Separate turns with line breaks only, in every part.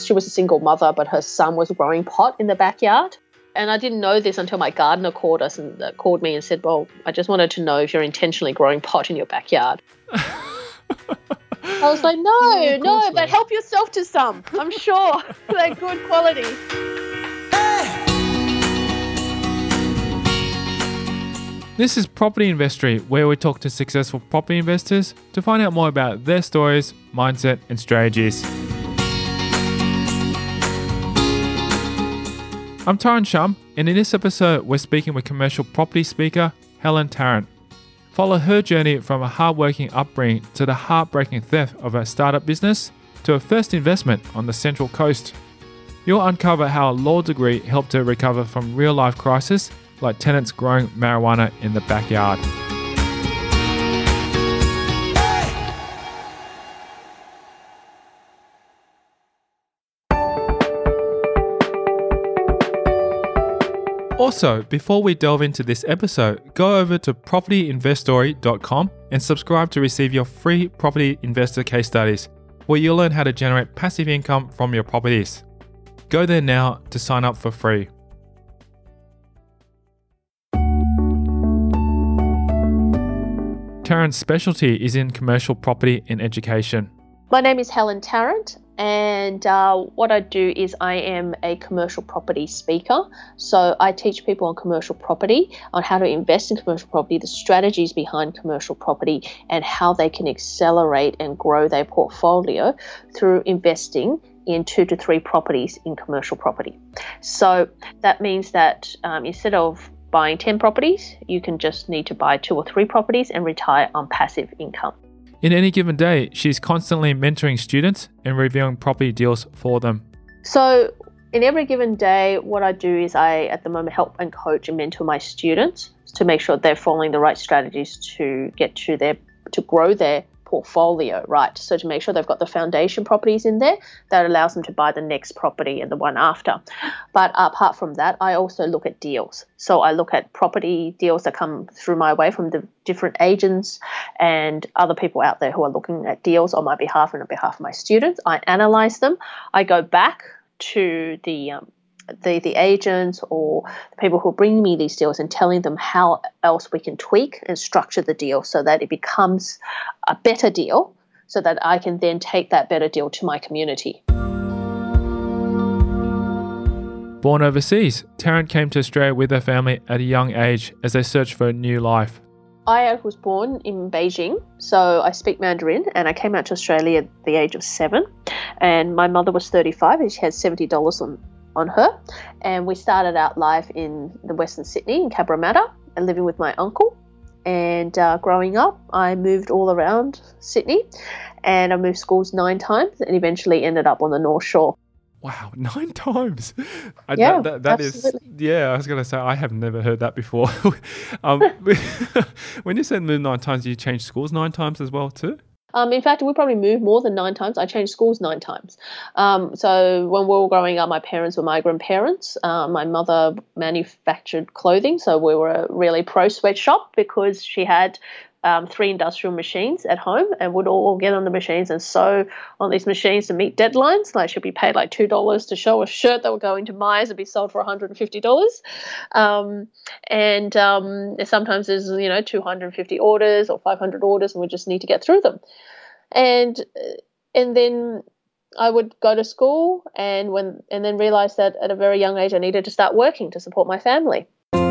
she was a single mother, but her son was growing pot in the backyard. And I didn't know this until my gardener called me and said, well, I just wanted to know if you're intentionally growing pot in your backyard. I was like, no, but help yourself to some. I'm sure they're good quality.
This is Property Investory, where we talk to successful property investors to find out more about their stories, mindset, and strategies. I'm Taryn Shum, and in this episode, we're speaking with commercial property speaker Helen Tarrant. Follow her journey from a hardworking upbringing to the heartbreaking theft of a startup business to her first investment on the Central Coast. You'll uncover how a law degree helped her recover from real-life crisis like tenants growing marijuana in the backyard. Also, before we delve into this episode, go over to propertyinvestory.com and subscribe to receive your free property investor case studies, where you'll learn how to generate passive income from your properties. Go there now to sign up for free. Tarrant's specialty is in commercial property and education.
My name is Helen Tarrant, and what I do is I am a commercial property speaker. So I teach people on commercial property, on how to invest in commercial property, the strategies behind commercial property, and how they can accelerate and grow their portfolio through investing in 2 to 3 properties in commercial property. So that means that instead of buying 10 properties, you can just need to buy 2 or 3 properties and retire on passive income.
In any given day, she's constantly mentoring students and reviewing property deals for them.
So in every given day, what I do is I, at the moment, help and coach and mentor my students to make sure they're following the right strategies to get to grow their portfolio, right? So to make sure they've got the foundation properties in there that allows them to buy the next property and the one after. But apart from that, I also look at deals. So I look at property deals that come through my way from the different agents and other people out there who are looking at deals on my behalf and on behalf of my students. I analyze them. I go back to the agents or the people who are bringing me these deals and telling them how else we can tweak and structure the deal so that it becomes a better deal, so that I can then take that better deal to my community.
Born overseas, Tarrant came to Australia with her family at a young age as they searched for a new life.
I was born in Beijing, so I speak Mandarin, and I came out to Australia at the age of 7, and my mother was 35 and she had $70 on her, and we started out life in the Western Sydney in Cabramatta and living with my uncle. And growing up, I moved all around Sydney, and I moved schools 9 times and eventually ended up on the North Shore.
Wow, 9 times.
Yeah,
that is, yeah, I was going to say, I have never heard that before. When you said move 9 times, you changed schools 9 times as well too?
In fact, we probably moved more than 9 times. I changed schools 9 times. So when we were growing up, my parents were migrant parents. My mother manufactured clothing, so we were a really pro sweatshop because she had 3 industrial machines at home and would all get on the machines and sew on these machines to meet deadlines. Like she'd be paid like $2 to sew a shirt that would go into Myers and be sold for $150. And sometimes there's 250 orders or 500 orders, and we just need to get through them. And then I would go to school and then realize that at a very young age I needed to start working to support my family.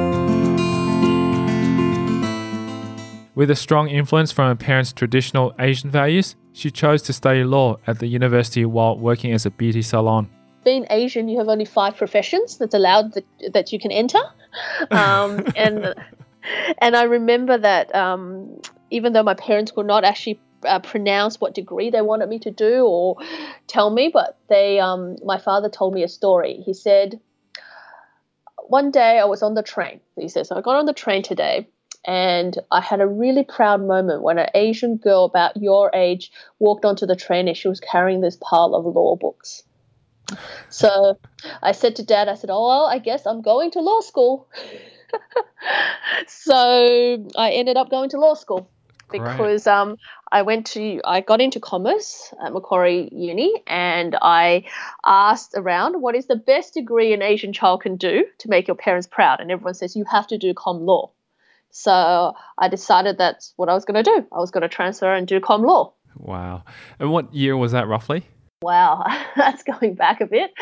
With a strong influence from her parents' traditional Asian values, she chose to study law at the university while working as a beauty salon.
Being Asian, you have only 5 professions that's allowed that you can enter. And I remember that even though my parents could not actually pronounce what degree they wanted me to do or tell me, but my father told me a story. He said, one day I was on the train. He says, I got on the train today, and I had a really proud moment when an Asian girl about your age walked onto the train and she was carrying this pile of law books. So I said to Dad, oh, well, I guess I'm going to law school. So I ended up going to law school. because I got into commerce at Macquarie Uni, and I asked around what is the best degree an Asian child can do to make your parents proud, and everyone says you have to do com law. So I decided that's what I was going to do. I was going to transfer and do com law.
Wow. And what year was that roughly?
Wow, that's going back a bit.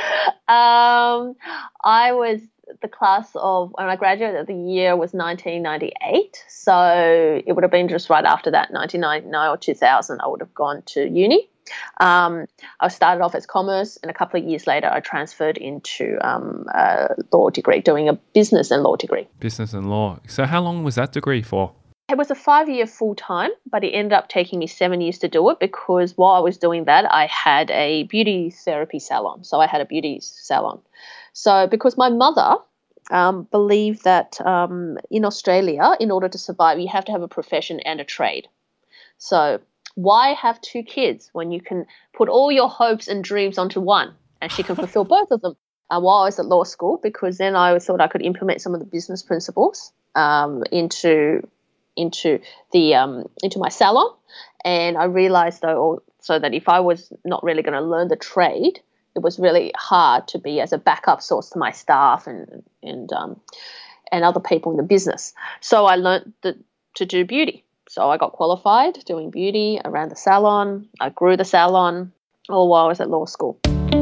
I was the class of, when I graduated, the year was 1998. So it would have been just right after that, 1999 or 2000, I would have gone to uni. I started off as commerce, and a couple of years later, I transferred into a law degree, doing a business and law degree.
Business and law. So how long was that degree for?
It was a 5-year full-time, but it ended up taking me 7 years to do it because while I was doing that, I had a beauty therapy salon. So I had a beauty salon. So because my mother believed that in Australia, in order to survive, you have to have a profession and a trade. So why have 2 kids when you can put all your hopes and dreams onto one, and she can fulfill both of them? While I was at law school, because then I thought I could implement some of the business principles into my salon, and I realized though also that if I was not really going to learn the trade, it was really hard to be as a backup source to my staff and other people in the business. So I learned to do beauty. So I got qualified doing beauty around the salon. I grew the salon all while I was at law school.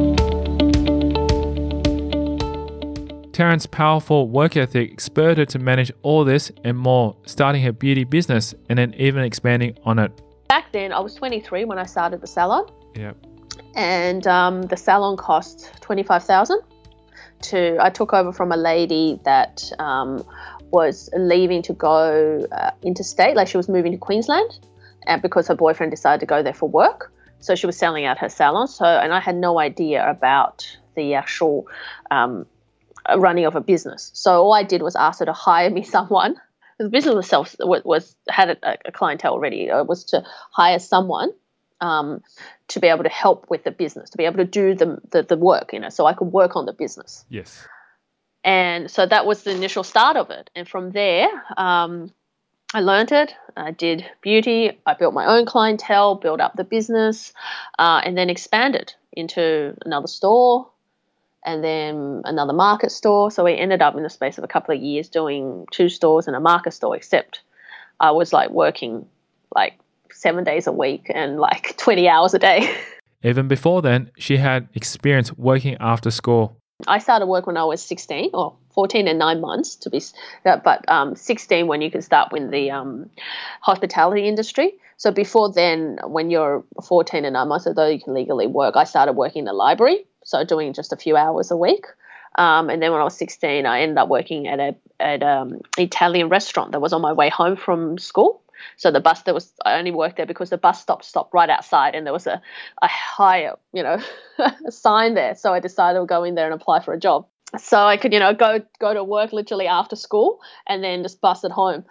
Taryn's powerful work ethic spurred her to manage all this and more, starting her beauty business and then even expanding on it.
Back then, I was 23 when I started the salon.
Yep.
And the salon cost $25,000. I took over from a lady that was leaving to go interstate, like she was moving to Queensland, and because her boyfriend decided to go there for work. So she was selling out her salon. And I had no idea about the actual running of a business. So all I did was ask her to hire me someone. The business itself had a clientele already. It was to hire someone to be able to help with the business, to be able to do the work, so I could work on the business.
Yes.
And so that was the initial start of it. And from there, I learned it. I did beauty. I built my own clientele, built up the business, and then expanded into another store and then another market store. So we ended up in the space of a couple of years doing 2 stores and a market store, except I was working 7 days a week and 20 hours a day.
Even before then, she had experience working after school.
I started work when I was 16, or 14 and 9 months to be, but 16 when you can start with the hospitality industry. So before then, when you're 14 and 9 months, although you can legally work, I started working in the library, so doing just a few hours a week. And then when I was 16, I ended up working at an Italian restaurant that was on my way home from school. So I only worked there because the bus stopped right outside, and there was a higher, a sign there. So I decided to go in there and apply for a job. So I could, go to work literally after school and then just bus it home.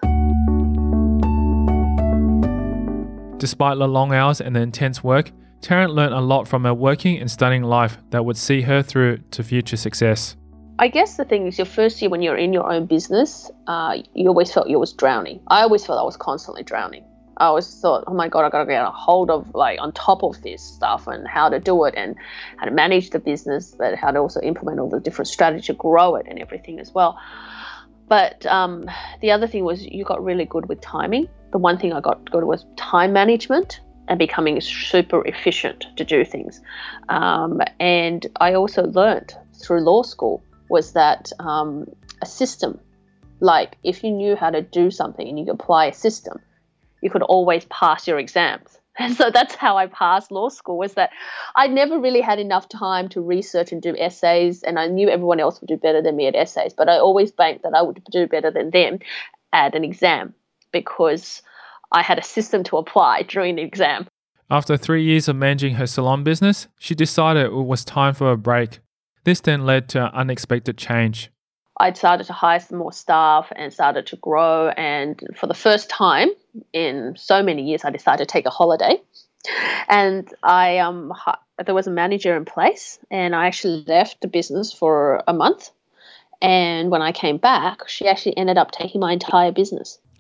Despite the long hours and the intense work, Taryn learned a lot from her working and studying life that would see her through to future success.
I guess the thing is, your first year when you're in your own business, you always felt you was drowning. I always felt I was constantly drowning. I always thought, oh my God, I got to get a hold of, on top of this stuff and how to do it and how to manage the business, but how to also implement all the different strategies to grow it and everything as well. But the other thing was you got really good with timing. The one thing I got good was time management and becoming super efficient to do things. And I also learned through law school was that a system, if you knew how to do something and you could apply a system, you could always pass your exams. And so that's how I passed law school, was that I never really had enough time to research and do essays, and I knew everyone else would do better than me at essays, but I always banked that I would do better than them at an exam because I had a system to apply during the exam.
After 3 years of managing her salon business, she decided it was time for a break. This then led to an unexpected change.
I started to hire some more staff and started to grow. And for the first time in so many years, I decided to take a holiday. And there was a manager in place, and I actually left the business for a month. And when I came back, she actually ended up taking my entire business.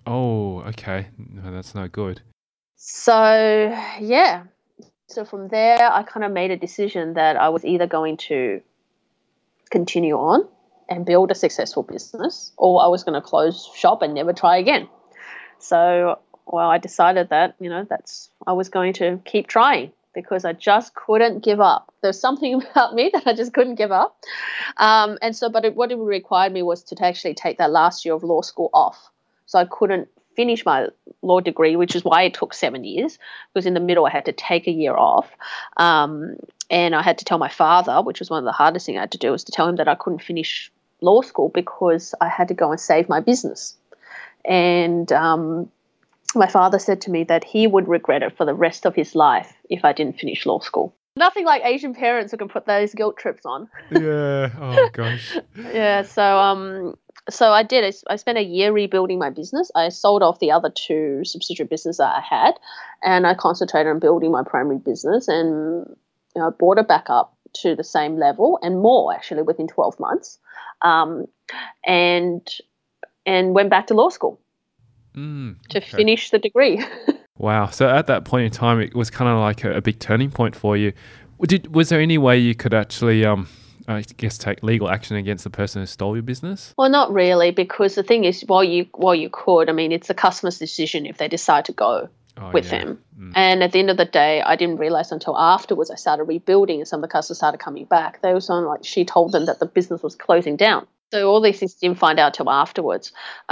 Oh, okay. No, that's no good.
So, yeah. So from there, I kind of made a decision that I was either going to continue on and build a successful business, or I was going to close shop and never try again. So, well, I decided that, I was going to keep trying because I just couldn't give up. There's something about me that I just couldn't give up. What it required me was to actually take that last year of law school off. So I couldn't finish my law degree, which is why it took 7 years, because in the middle I had to take a year off. And I had to tell my father, which was one of the hardest things I had to do, was to tell him that I couldn't finish law school because I had to go and save my business. And my father said to me that he would regret it for the rest of his life if I didn't finish law school. Nothing like Asian parents who can put those guilt trips on.
Yeah. Oh, gosh.
Yeah. So I did. I spent a year rebuilding my business. I sold off the other 2 subsidiary businesses that I had, and I concentrated on building my primary business, and brought it back up to the same level and more actually within 12 months, and went back to law school to finish the degree.
Wow. So at that point in time, it was kind of like a big turning point for you. Was there any way you could actually, I guess, take legal action against the person who stole your business?
Well, not really, because the thing is, while you could, I mean, it's the customer's decision if they decide to go with them. And at the end of the day, I didn't realize until afterwards I started rebuilding and some of the customers started coming back. They were saying like she told them that the business was closing down. So all these things didn't find out till afterwards.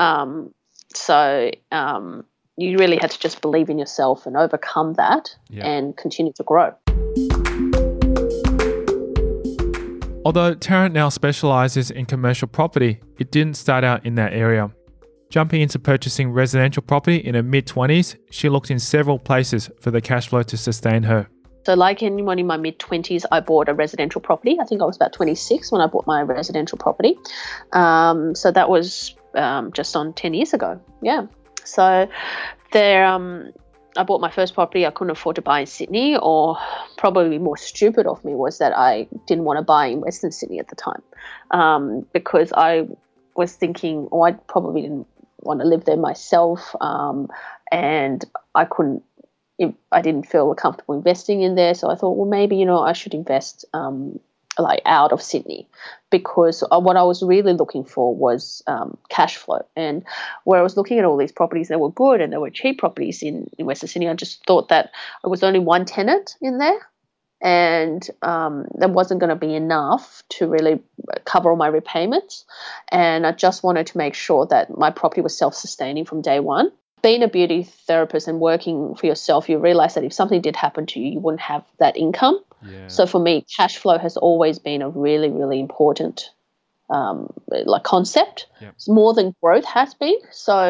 You really had to just believe in yourself and overcome that and continue to grow.
Although Tarrant now specialises in commercial property, it didn't start out in that area. Jumping into purchasing residential property in her mid-20s, she looked in several places for the cash flow to sustain her.
So like anyone in my mid-20s, I bought a residential property. I think I was about 26 when I bought my residential property. So that was just on 10 years ago. Yeah. So there, I bought my first property. I couldn't afford to buy in Sydney, or probably more stupid of me was that I didn't want to buy in Western Sydney at the time, because I was thinking, I probably didn't want to live there myself, and I didn't feel comfortable investing in there. So I thought, well, maybe, I should invest like out of Sydney, because what I was really looking for was cash flow. And where I was looking at all these properties, they were good and they were cheap properties in Western Sydney. I just thought that it was only one tenant in there, and that wasn't going to be enough to really cover all my repayments. And I just wanted to make sure that my property was self-sustaining from day one. Being a beauty therapist and working for yourself, you realize that if something did happen to you, you wouldn't have that income. Yeah. So for me, cash flow has always been a really, really important concept. Yep. It's more than growth has been. So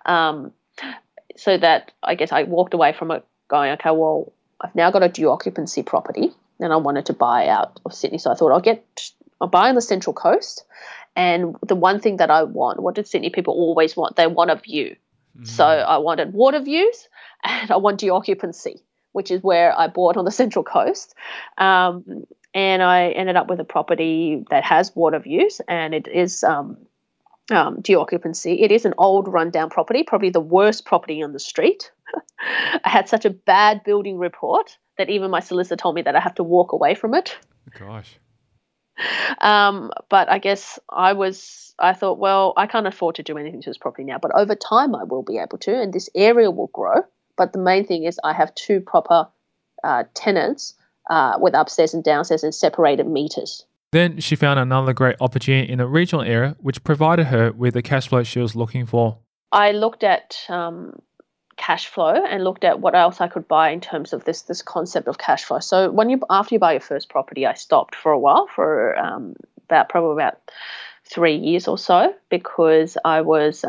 that I guess I walked away from it going, okay, well, I've now got a dual occupancy property and I wanted to buy out of Sydney. So I thought I'll buy on the Central Coast. And the one thing that I want, what did Sydney people always want? They want a view. So I wanted water views and I want dual occupancy, which is where I bought on the Central Coast. And I ended up with a property that has water views, and it is dual occupancy. It is an old rundown property, probably the worst property on the street. I had such a bad building report that even my solicitor told me that I have to walk away from it.
Gosh.
But I guess I thought, well, I can't afford to do anything to this property now, but over time I will be able to, and this area will grow. But the main thing is I have 2 proper tenants with upstairs and downstairs and separated meters.
Then she found another great opportunity in a regional area, which provided her with the cash flow she was looking for.
I looked at cash flow and looked at what else I could buy in terms of this concept of cash flow. So after you buy your first property, I stopped for a while, for about 3 years or so, because I was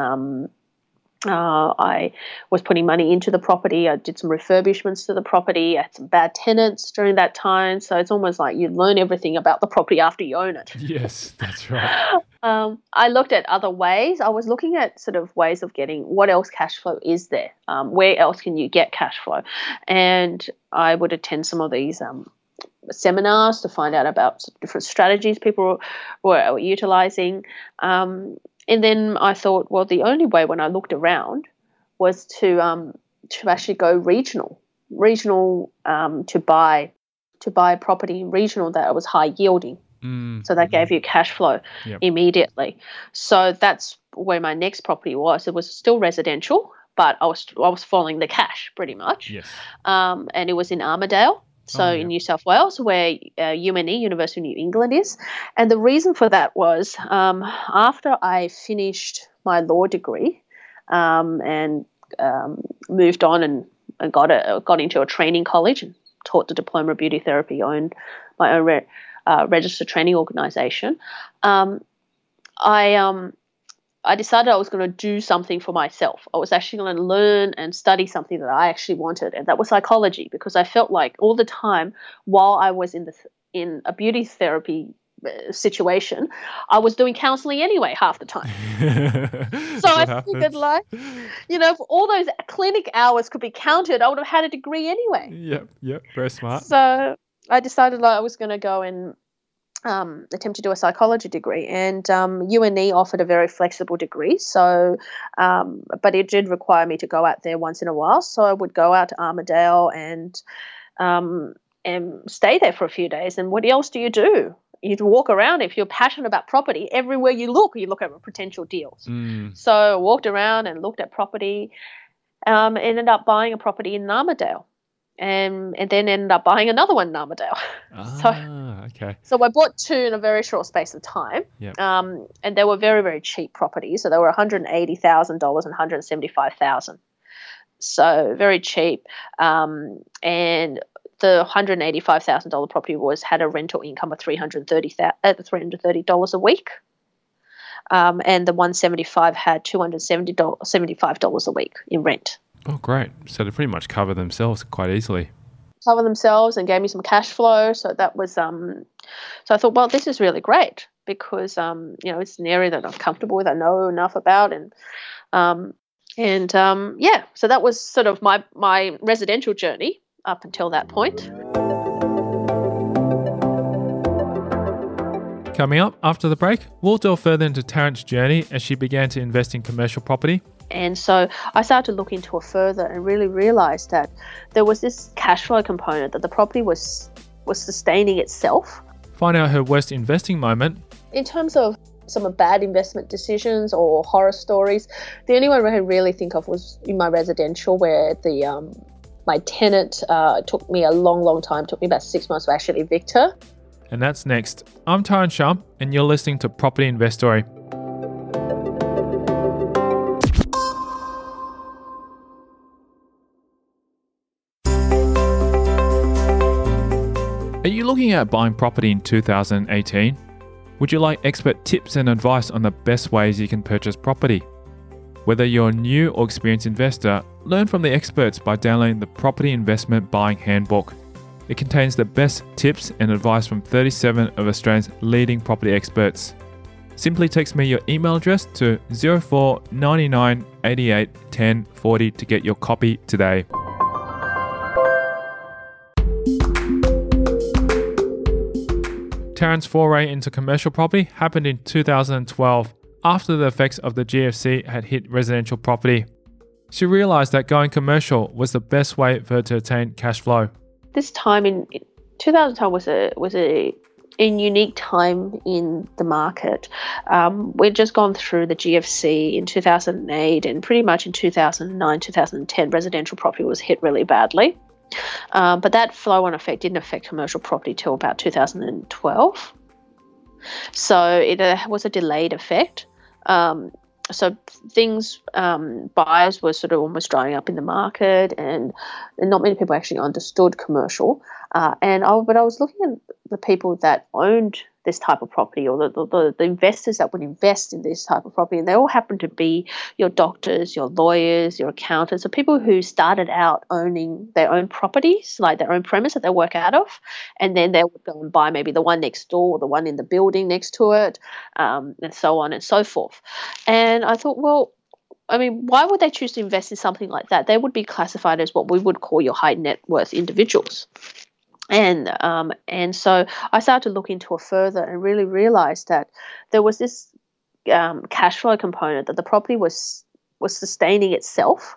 putting money into the property. I did some refurbishments to the property. I had some bad tenants during that time. So it's almost like you learn everything about the property after you own it.
Yes, that's right.
I looked at other ways. I was looking at sort of ways of getting what else cash flow is there. Where else can you get cash flow? And I would attend some of these seminars to find out about different strategies people were utilizing. And then I thought, well, the only way when I looked around was to actually go regional to buy property regional that was high yielding. So that gave you cash flow immediately. So that's where my next property was. It was still residential, but I was following the cash pretty much.
Yes.
And it was in Armidale, in New South Wales, where UNE, University of New England, is. And the reason for that was after I finished my law degree and moved on and got into a training college and taught the Diploma of Beauty Therapy, owned my own registered training organisation. I decided I was going to do something for myself. I was actually going to learn and study something that I actually wanted, and that was psychology, because I felt like all the time while I was in a beauty therapy situation, I was doing counselling anyway half the time. So I figured, like, if all those clinic hours could be counted, I would have had a degree anyway.
Yep, very smart.
So I decided I was going to go and attempt to do a psychology degree, and UNE offered a very flexible degree. So, but it did require me to go out there once in a while. So I would go out to Armidale and stay there for a few days. And what else do? You'd walk around. If you're passionate about property, everywhere you look at potential deals. So I walked around and looked at property. Ended up buying a property in Armidale. And then ended up buying another one in Armidale.
Okay.
So I bought two in a very short space of time.
Yep.
And they were very, very cheap properties. So they were $180,000 and $175,000. So very cheap. And the $185,000 property had a rental income of $330 a week. And the 175 had $275 a week in rent.
Oh, great. So they pretty much cover themselves quite easily.
Cover themselves and gave me some cash flow. So that was, so I thought, well, this is really great because, it's an area that I'm comfortable with. I know enough about so that was sort of my residential journey up until that point.
Coming up after the break, we'll delve further into Taryn's journey as she began to invest in commercial property.
And so I started to look into it further and really realised that there was this cash flow component, that the property was sustaining itself.
Find out her worst investing moment.
In terms of some bad investment decisions or horror stories, the only one I really think of was in my residential, where my tenant took me a long time, took me about 6 months to actually evict her.
And that's next. I'm Taryn Shum, and you're listening to Property Investory. Are you looking at buying property in 2018? Would you like expert tips and advice on the best ways you can purchase property? Whether you're a new or experienced investor, learn from the experts by downloading the Property Investment Buying Handbook. It contains the best tips and advice from 37 of Australia's leading property experts. Simply text me your email address to 04 99 88 10 40 to get your copy today. Taryn's foray into commercial property happened in 2012 after the effects of the GFC had hit residential property. She realised that going commercial was the best way for her to attain cash flow.
This time in 2012 was a unique time in the market. We'd just gone through the GFC in 2008, and pretty much in 2009, 2010, residential property was hit really badly. But that flow-on effect didn't affect commercial property till about 2012. So it was a delayed effect. So things, buyers were sort of almost drying up in the market, and not many people actually understood commercial. But I was looking at the people that owned this type of property, or the investors that would invest in this type of property, and they all happened to be your doctors, your lawyers, your accountants, so people who started out owning their own properties, like their own premise that they work out of, and then they would go and buy maybe the one next door or the one in the building next to it, and so on and so forth. And I thought, well, I mean, why would they choose to invest in something like that? They would be classified as what we would call your high net worth individuals. And so I started to look into it further and really realised that there was this cash flow component, that the property was sustaining itself.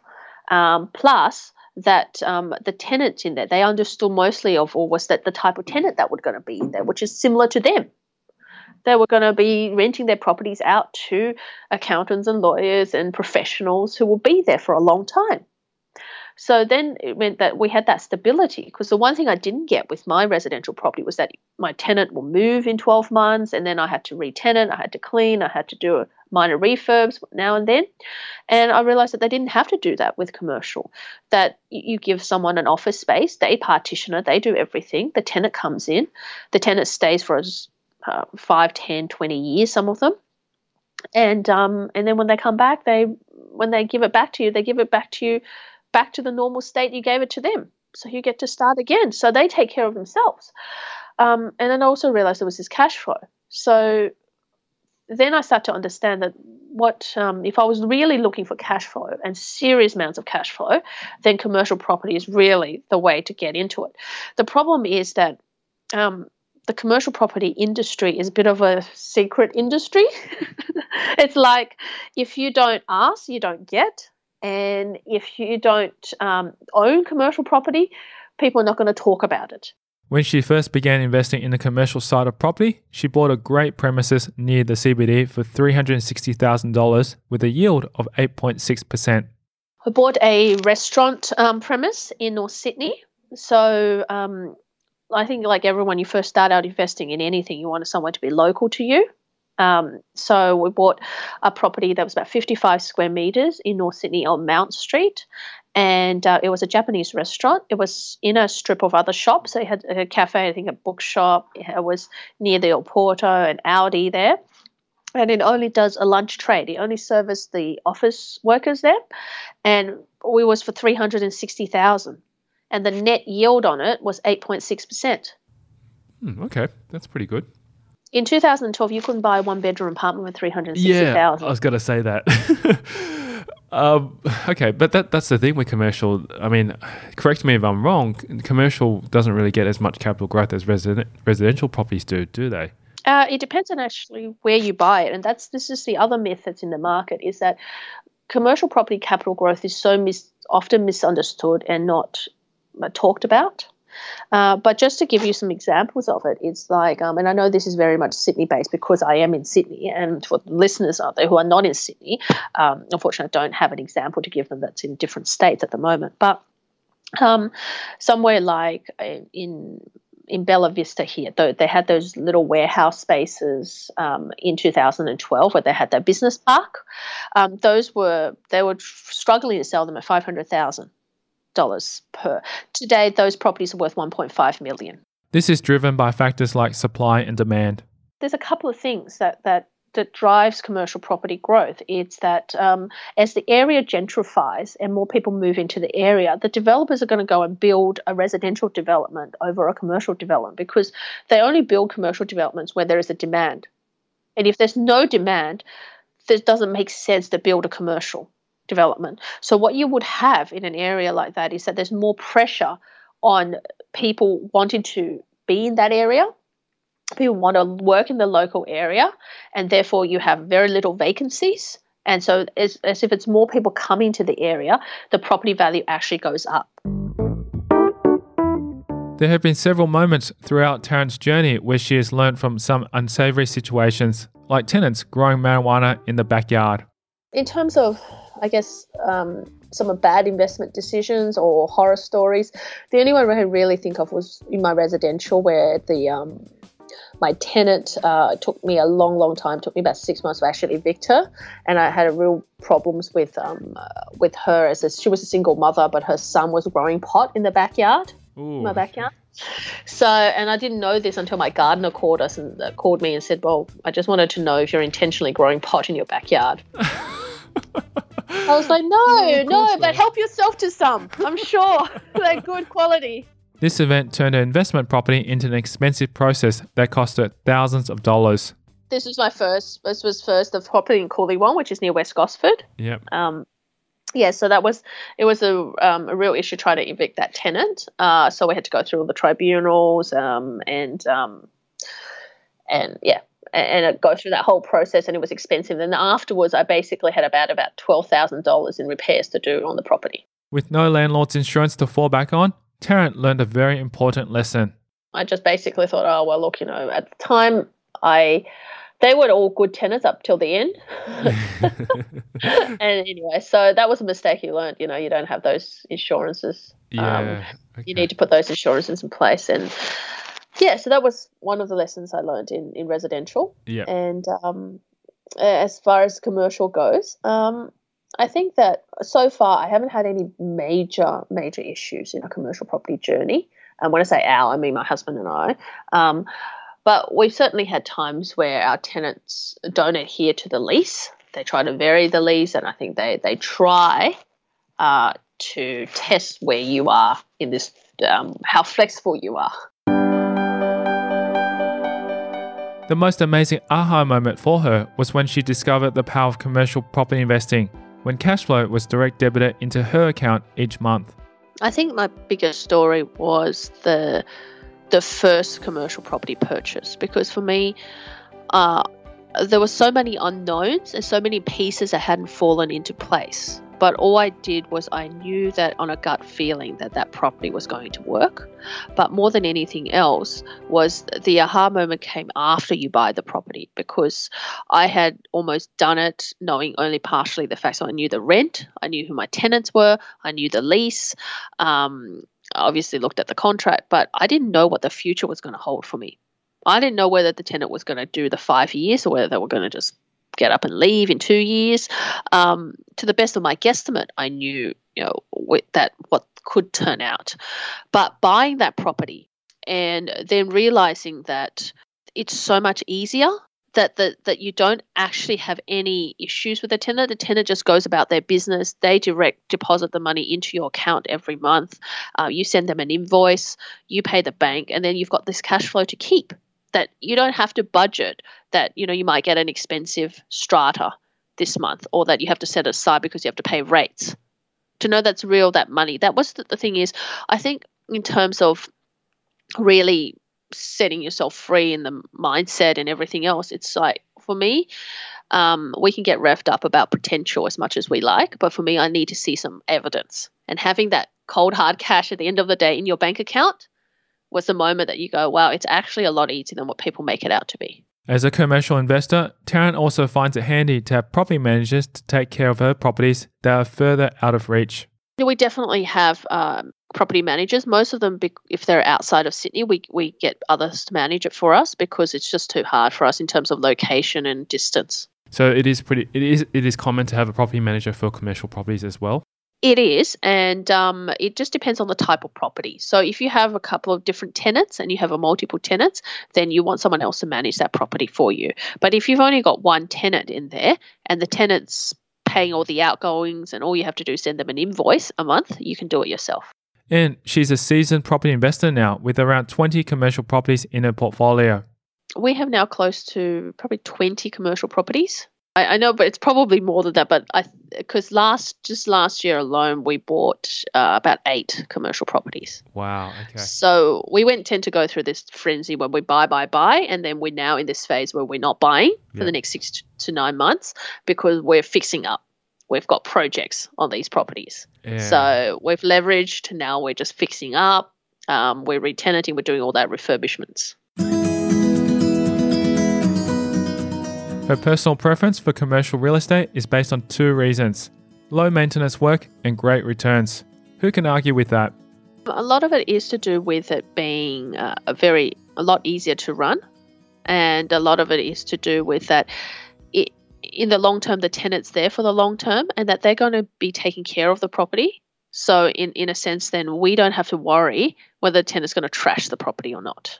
Plus that the tenants in there, they understood mostly of, or was that the type of tenant that was going to be in there, which is similar to them. They were going to be renting their properties out to accountants and lawyers and professionals who will be there for a long time. So then it meant that we had that stability, because the one thing I didn't get with my residential property was that my tenant will move in 12 months and then I had to re-tenant, I had to clean, I had to do minor refurbs now and then. And I realized that they didn't have to do that with commercial, that you give someone an office space, they partition it, they do everything, the tenant comes in, the tenant stays for 5, 10, 20 years, some of them. And then when they come back, when they give it back to you, they give it back to you back to the normal state you gave it to them. So you get to start again. So they take care of themselves. And then I also realized there was this cash flow. So then I start to understand that if I was really looking for cash flow and serious amounts of cash flow, then commercial property is really the way to get into it. The problem is that the commercial property industry is a bit of a secret industry. It's like if you don't ask, you don't get. And if you don't own commercial property, people are not going to talk about it.
When she first began investing in the commercial side of property, she bought a great premises near the CBD for $360,000 with a yield of 8.6%.
I bought a restaurant premise in North Sydney. So I think like everyone, you first start out investing in anything, you want somewhere to be local to you. So we bought a property that was about 55 square meters in North Sydney on Mount Street, and it was a Japanese restaurant. It was in a strip of other shops. So it had a cafe, I think a bookshop. It was near the El Porto and Audi there, and it only does a lunch trade. It only serviced the office workers there, and we was for $360,000, and the net yield on it was 8.6%.
Okay, that's pretty good.
In 2012, you couldn't buy a one-bedroom apartment with $360,000.
Yeah, I was going to say that. Okay, but that's the thing with commercial. I mean, correct me if I'm wrong, commercial doesn't really get as much capital growth as residential properties do they?
It depends on actually where you buy it. And this is the other myth that's in the market, is that commercial property capital growth is so often misunderstood and not talked about. But just to give you some examples of it, it's like, and I know this is very much Sydney-based because I am in Sydney, and for listeners out there who are not in Sydney, unfortunately I don't have an example to give them that's in different states at the moment. But somewhere like in Bella Vista here, though, they had those little warehouse spaces in 2012 where they had their business park. They were struggling to sell them at $500,000 per. Today, those properties are worth $1.5 million.
This is driven by factors like supply and demand.
There's a couple of things that drives commercial property growth. It's that as the area gentrifies and more people move into the area, the developers are going to go and build a residential development over a commercial development, because they only build commercial developments where there is a demand. And if there's no demand, it doesn't make sense to build a commercial development. So what you would have in an area like that is that there's more pressure on people wanting to be in that area. People want to work in the local area, and therefore you have very little vacancies. And so as if it's more people coming to the area, the property value actually goes up.
There have been several moments throughout Taryn's journey where she has learned from some unsavory situations, like tenants growing marijuana in the backyard.
In terms of, I guess, some bad investment decisions or horror stories, the only one I really think of was in my residential, where my tenant took me a long time, took me about 6 months to actually evict her, and I had real problems with her as she was a single mother, but her son was growing pot in the backyard.
Ooh.
My backyard. So, and I didn't know this until my gardener called me and said, "Well, I just wanted to know if you're intentionally growing pot in your backyard." I was like, no, but help yourself to some. I'm sure they're good quality.
This event turned her investment property into an expensive process that cost her thousands of dollars.
This was the property in Cooley-Wong, which is near West Gosford.
Yep.
So it was a real issue trying to evict that tenant. So we had to go through all the tribunals and go through that whole process, and it was expensive. And afterwards, I basically had about $12,000 in repairs to do on the property.
With no landlord's insurance to fall back on, Tarrant learned a very important lesson.
I just basically thought, oh, well, look, at the time, they were all good tenants up till the end. And anyway, so that was a mistake you learned. You don't have those insurances.
Okay.
You need to put those insurances in place. And yeah, so that was one of the lessons I learned in residential.
Yeah.
And as far as commercial goes, I think that so far I haven't had any major issues in a commercial property journey. And when I say our, I mean my husband and I. But we've certainly had times where our tenants don't adhere to the lease. They try to vary the lease, and I think they try to test where you are in this, how flexible you are.
The most amazing aha moment for her was when she discovered the power of commercial property investing, when cash flow was direct debited into her account each month.
I think my biggest story was the first commercial property purchase, because for me, there were so many unknowns and so many pieces that hadn't fallen into place. But all I did was I knew that on a gut feeling that property was going to work. But more than anything else was the aha moment came after you buy the property, because I had almost done it knowing only partially the facts. So I knew the rent, I knew who my tenants were, I knew the lease, I obviously looked at the contract, but I didn't know what the future was going to hold for me. I didn't know whether the tenant was going to do the 5 years or whether they were going to just get up and leave in 2 years. To the best of my guesstimate, I knew, that what could turn out. But buying that property and then realizing that it's so much easier, that you don't actually have any issues with the tenant. The tenant just goes about their business. They direct deposit the money into your account every month. You send them an invoice, you pay the bank, and then you've got this cash flow to keep. That you don't have to budget that, you might get an expensive strata this month, or that you have to set aside because you have to pay rates. To know that's real, that money. That was the thing is, I think in terms of really setting yourself free in the mindset and everything else, it's like, for me, we can get revved up about potential as much as we like, but for me, I need to see some evidence. And having that cold hard cash at the end of the day in your bank account was the moment that you go, wow, it's actually a lot easier than what people make it out to be.
As a commercial investor, Tarrant also finds it handy to have property managers to take care of her properties that are further out of reach.
We definitely have property managers. Most of them, if they're outside of Sydney, we get others to manage it for us because it's just too hard for us in terms of location and distance.
So it is common to have a property manager for commercial properties as well?
It is, and it just depends on the type of property. So if you have a couple of different tenants and you have multiple tenants, then you want someone else to manage that property for you. But if you've only got one tenant in there and the tenant's paying all the outgoings and all you have to do is send them an invoice a month, you can do it yourself.
And she's a seasoned property investor now with around 20 commercial properties in her portfolio.
We have now close to probably 20 commercial properties. I know, but it's probably more than that. But because last year alone, we bought about 8 commercial properties.
Wow. Okay.
So we tend to go through this frenzy when we buy, and then we're now in this phase where we're not buying for the next 6 to 9 months because we're fixing up. We've got projects on these properties. Yeah. So we've leveraged. Now we're just fixing up. We're re-tenanting. We're doing all that refurbishments.
Her personal preference for commercial real estate is based on 2 reasons: low maintenance work and great returns. Who can argue with that?
A lot of it is to do with it being a lot easier to run, and a lot of it is to do with that in the long term, the tenant's there for the long term and that they're going to be taking care of the property. So in a sense, then we don't have to worry whether the tenant's going to trash the property or not.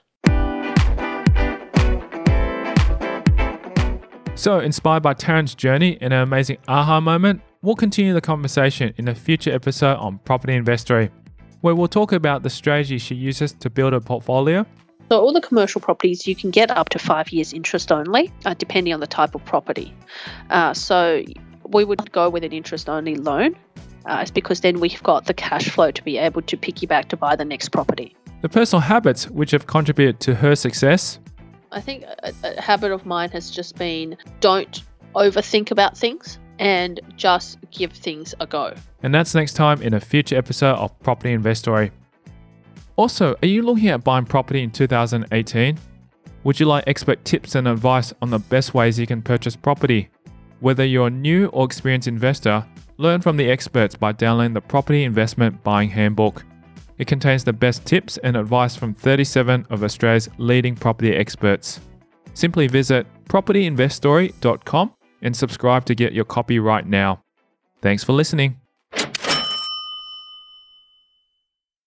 So, inspired by Tarrant's journey and her amazing aha moment, we'll continue the conversation in a future episode on Property Investory, where we'll talk about the strategy she uses to build her portfolio.
So all the commercial properties, you can get up to 5 years interest only, depending on the type of property. So we would go with an interest-only loan. It's because then we've got the cash flow to be able to piggyback to buy the next property.
The personal habits which have contributed to her success.
I think a habit of mine has just been don't overthink about things and just give things a go.
And that's next time in a future episode of Property Investory. Also, are you looking at buying property in 2018? Would you like expert tips and advice on the best ways you can purchase property? Whether you're a new or experienced investor, learn from the experts by downloading the Property Investment Buying Handbook. It contains the best tips and advice from 37 of Australia's leading property experts. Simply visit propertyinveststory.com and subscribe to get your copy right now. Thanks for listening.